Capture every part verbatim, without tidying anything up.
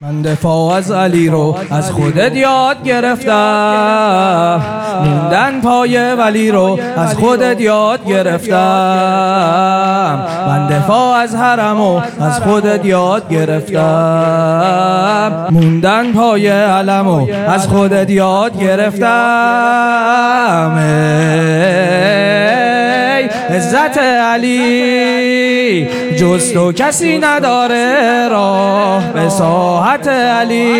من دفاع از علی رو از خودت یاد گرفتم، موندن پای ولی رو از خودت یاد گرفتم. من دفاع از حرم رو از خودت یاد گرفتم، موندن پای علم رو از خودت یاد گرفتم. ای عزت علی جز تو کسی نداره راه به ساحت علی.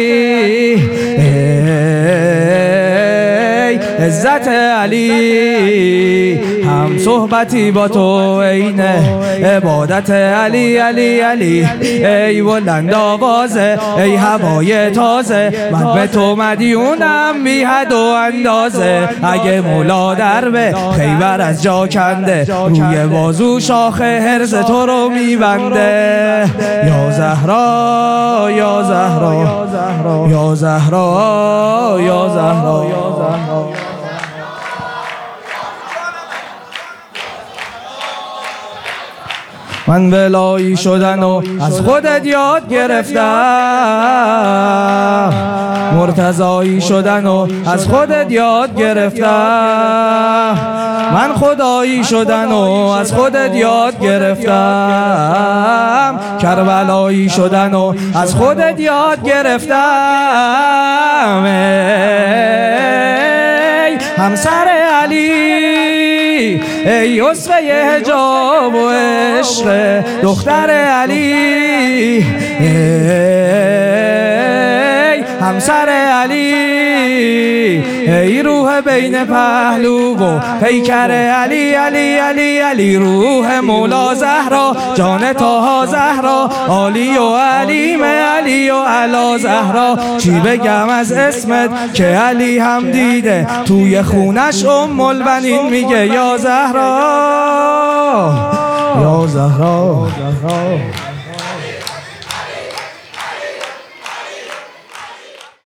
ای عزت علی هم صحبتی با تو عینه عبادت علی علی علی. ای بلند آوازه ای هوای تازه، من به تو مدیونم بی حد و اندازه. اگه مولا در به خیبر از جا کنده، روی بازو شاخ حرز تو رو میبنده. یا زهرا یا زهرا یا زهرا یا زهرا. من ولایی شدن و از خودت یاد گرفتم، مرتضایی شدن و از خودت یاد گرفتم. من خدایی شدن و از خودت یاد گرفتم، کربلایی شدن و از خودت یاد گرفتم. ای همسر علی ای اسوه حجاب و عشق دختر علی. ای همسر علی ای روح بین پهلو و پیکر علی علی علی علی. روح مولا زهرا جان طه زهرا، علی و علیم علی و علا زهرا. چی بگم از اسمت که علی هم دیده توی خونش ام البنین میگه یا زهرا یا زهرا.